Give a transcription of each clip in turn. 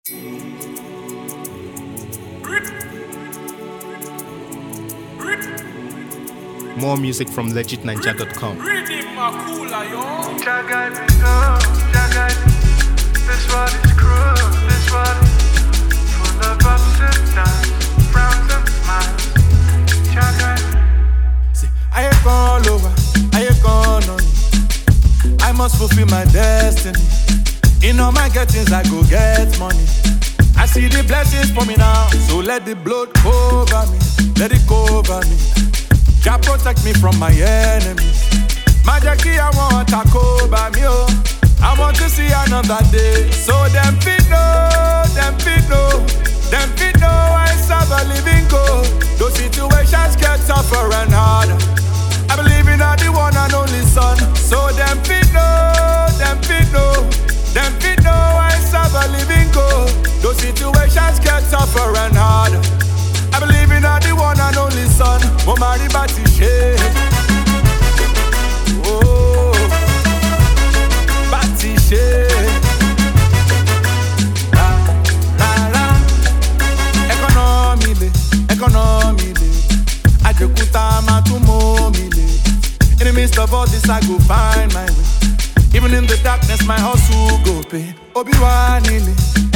More music from legitninja.com. This one is cruel, this one is full of ups and downs, frowns and smiles. See, I ain't gone over, I ain't gone on. I must fulfill my destiny. In all my gettings, I go get money. I see the blessings for me now, so let the blood cover me, let it cover me. God protect me from my enemies. My Jackie, I want to cover me, oh. I want to see another day. So them fit know, them fit know, them fit know I serve a living God. Those situations get tougher and harder. I believe in the one and only Son. So them fit know, them fit know, them fit know I serve a living God. Those situations get tougher and harder. I believe in the one and only Son. Momari Batishe. Oh, Batishe. La la la. Economy. Ajekuta matumo mile. In the midst of all this, I go find my way. Even in the darkness, my hustle go pay. Obiwa nile.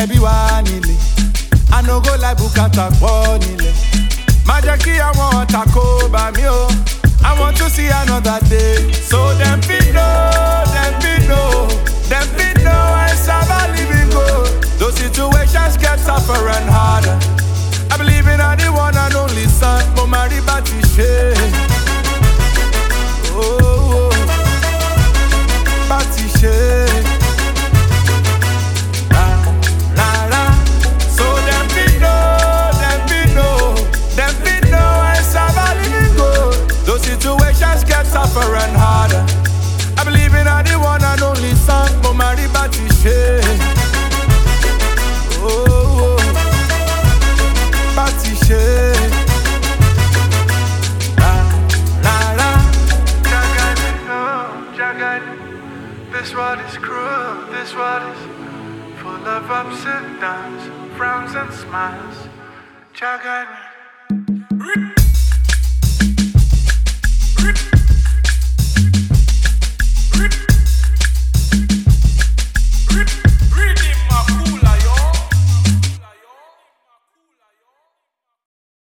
I no go like Bukata Bonile. Majaki, I want to cover me, oh. I want to see another day. So them fit know, them fit know, them fit know I serve a living God. Those situations get tougher and harder. I believe in the one and only Son, Momari Batishe. Oh, Batishe. Situations get tougher and harder. I believe in the one and only Son, Momari Batishe. Oh, Batishe. La. Jagad, this world is cruel, this world is full of ups and downs, frowns and smiles. Jagad.